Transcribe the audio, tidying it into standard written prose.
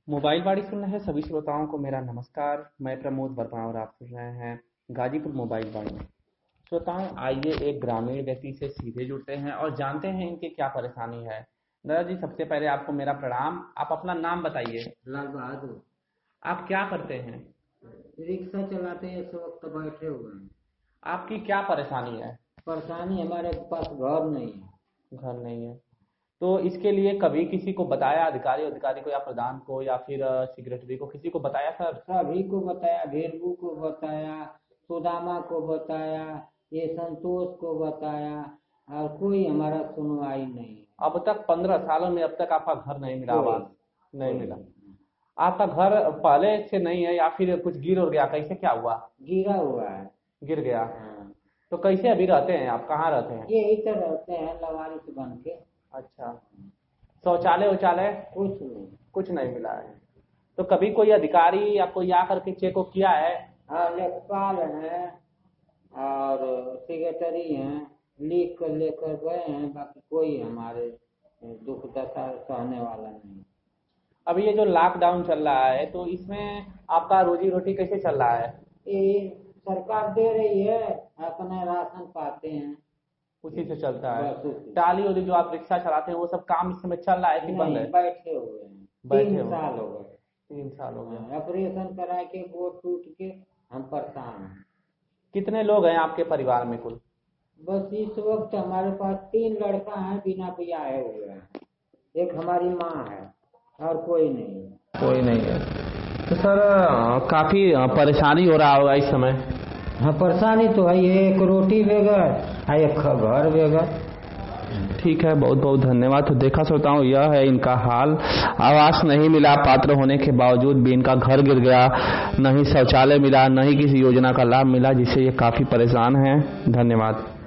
Mobile वाणी सुन रहे सभी श्रोताओं को मेरा नमस्कार। मैं प्रमोद वर्मा और आप सुन रहे हैं गाजीपुर मोबाइल वाणी। श्रोताओं, आइए एक ग्रामीण व्यक्ति से सीधे जुड़ते हैं और जानते हैं इनकी क्या परेशानी है। दादा जी, सबसे पहले आपको मेरा प्रणाम। आप अपना नाम बताइए। लाल बहादुर। आप क्या करते हैं? रिक्शा चलाते हैं, इस वक्त बैठे हुए हैं। आपकी क्या परेशानी है? परेशानी, हमारे पास घर नहीं है। घर नहीं है तो इसके लिए कभी किसी को बताया, अधिकारी अधिकारी को या प्रधान को या फिर सेक्रेटरी को, किसी को बताया सर? सभी को बताया, भेरबू को बताया, सुदामा को बताया, ये संतोष को बताया, और कोई हमारा सुनवाई नहीं है। अब तक 15 सालों में अब तक आपका घर नहीं मिला, कोई आवास नहीं मिला? आपका घर पहले से नहीं है या फिर कुछ गिर और गया? कैसे क्या हुआ? गिरा हुआ है। गिर गया। हाँ। तो कैसे अभी रहते हैं आप? कहाँ रहते हैं? ये इधर रहते हैं लवारी से बन के। अच्छा। शौचालय वौचालय कुछ नहीं। कुछ नहीं मिला है? तो कभी कोई अधिकारी या कोई आकर के चेक को किया है? हाँ, लेखपाल है और सेक्रेटरी हैं, लिख कर लेकर गए हैं, बाकी कोई हमारे दुख दशा सहने वाला नहीं। अभी ये जो लॉकडाउन चल रहा है तो इसमें आपका रोजी रोटी कैसे चल रहा है? ये सरकार दे रही है, अपना राशन पाते हैं, उसी से चलता है। बस उसी। टाली वाली जो आप रिक्शा चलाते हैं वो सब काम इस समय चल रहा है कि बंद नहीं, है? बैठे हुए हैं। बैठे 3 हुए। साल हो गए। 3 साल हो गए। ऑपरेशन करा के गोड़ टूट के हम परेशान हैं। कितने लोग हैं आपके परिवार में कुल? बस इस वक्त हमारे पास 3 लड़का हैं, बिना ब्याहे हुए हैं। एक हमारी माँ है और कोई नहीं है। कोई नहीं है। तो सर काफी परेशानी हो रहा होगा इस समय? हाँ, परेशानी तो है, ये एक रोटी बेगर है, एक घर बेगर। ठीक है, बहुत बहुत धन्यवाद। तो देखा श्रोताओं, यह है इनका हाल। आवास नहीं मिला, पात्र होने के बावजूद भी इनका घर गिर गया, न ही शौचालय मिला, न ही किसी योजना का लाभ मिला, जिससे ये काफी परेशान हैं। धन्यवाद।